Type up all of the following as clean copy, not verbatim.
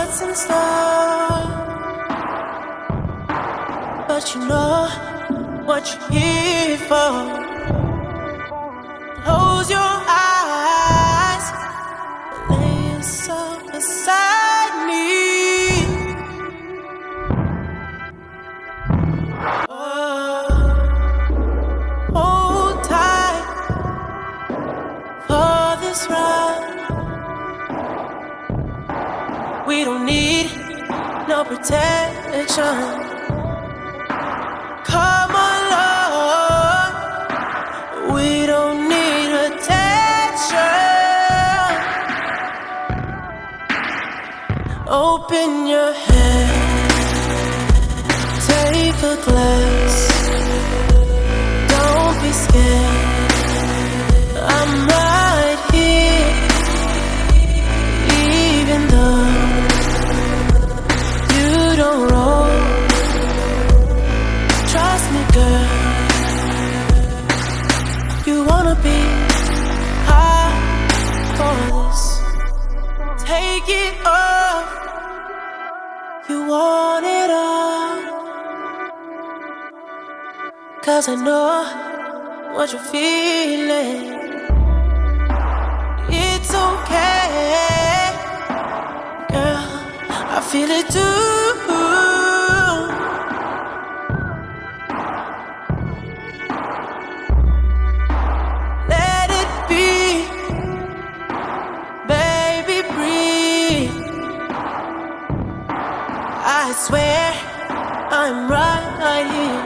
what's in store, but you know what you're here for. Close your eyes, lay yourself beside me. Hold tight for this ride. We don't need no protection. Come along, we don't need attention. Open your head, take a glance. Don't be scared, I'm right here. Even though you don't roll, trust me, girl. You wanna be high for this. Take it off. You want it all. 'Cause I know what you're feeling. It's okay, girl, I feel it too. Let it be, baby, breathe. I swear I'm right here.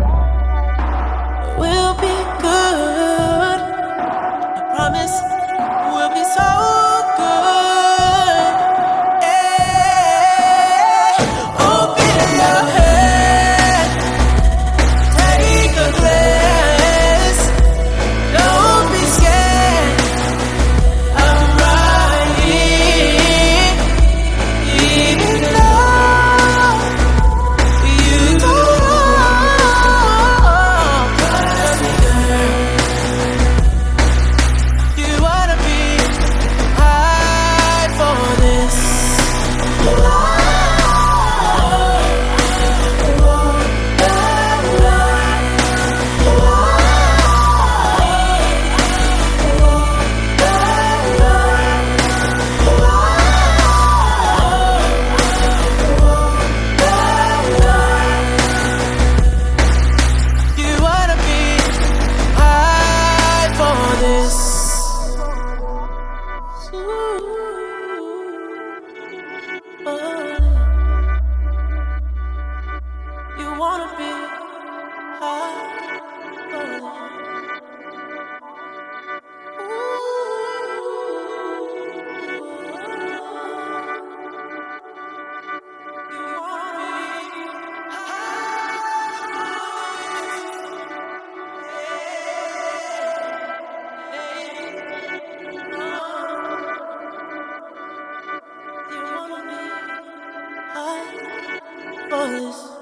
We'll be good, I promise we'll be so good. Hey, open your head, take a glance. Don't be scared, I'm right here. Even though you don't, trust me, girl. You wanna be high for this. You wanna be high for this. You wanna be high for this. You wanna be high for this.